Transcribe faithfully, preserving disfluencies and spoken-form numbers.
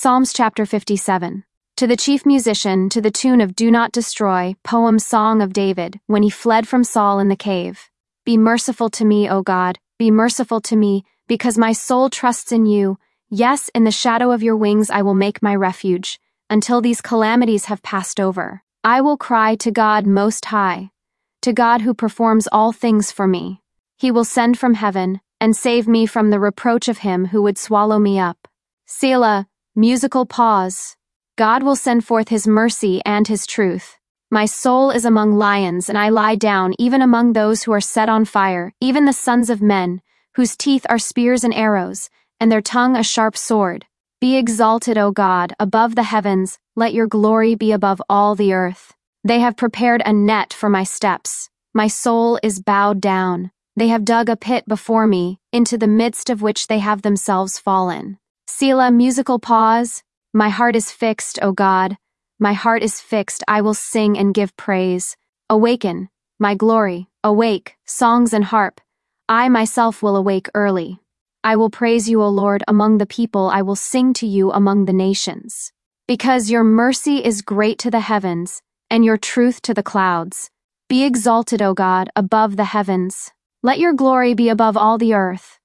Psalms chapter fifty-seven. To the chief musician, to the tune of Do Not Destroy, poem Song of David, when he fled from Saul in the cave. Be merciful to me, O God, be merciful to me, because my soul trusts in you. Yes, in the shadow of your wings I will make my refuge, until these calamities have passed over. I will cry to God Most High, to God who performs all things for me. He will send from heaven, and save me from the reproach of him who would swallow me up. Selah, musical pause. God will send forth his mercy and his truth. My soul is among lions, and I lie down even among those who are set on fire, even the sons of men, whose teeth are spears and arrows, and their tongue a sharp sword. Be exalted, O God, above the heavens, let your glory be above all the earth. They have prepared a net for my steps. My soul is bowed down. They have dug a pit before me, into the midst of which they have themselves fallen. Selah, musical pause. My heart is fixed, O God. My heart is fixed, I will sing and give praise. Awaken, my glory, awake, songs and harp. I myself will awake early. I will praise you, O Lord, among the people. I will sing to you among the nations. Because your mercy is great to the heavens, and your truth to the clouds. Be exalted, O God, above the heavens. Let your glory be above all the earth.